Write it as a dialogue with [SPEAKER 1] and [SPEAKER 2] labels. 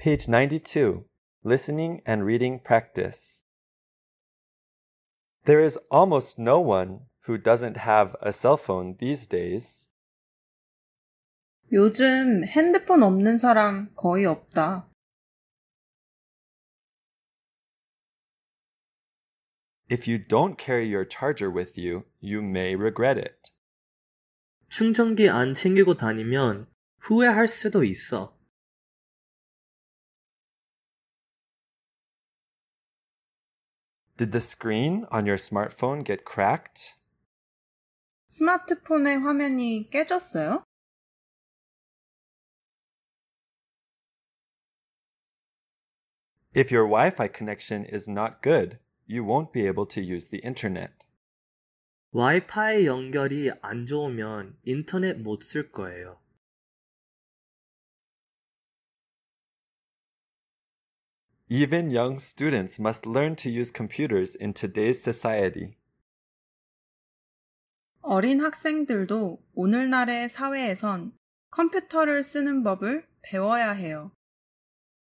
[SPEAKER 1] Page 92. Listening and Reading Practice. There is almost no one who doesn't have a cell phone these days.
[SPEAKER 2] 요즘 핸드폰 없는 사람 거의 없다.
[SPEAKER 1] If you don't carry your charger with you, you may regret it.
[SPEAKER 3] 충전기 안 챙기고 다니면 후회할 수도 있어.
[SPEAKER 1] Did the screen on your smartphone get cracked?
[SPEAKER 2] 스마트폰의 화면이 깨졌어요?
[SPEAKER 1] If your Wi-Fi connection is not good, you won't be able to use the internet.
[SPEAKER 3] 와이파이 연결이 안 좋으면 인터넷 못 쓸 거예요.
[SPEAKER 1] Even young students must learn to use computers in today's society.
[SPEAKER 2] 어린 학생들도 오늘날의 사회에선 컴퓨터를 쓰는 법을 배워야 해요.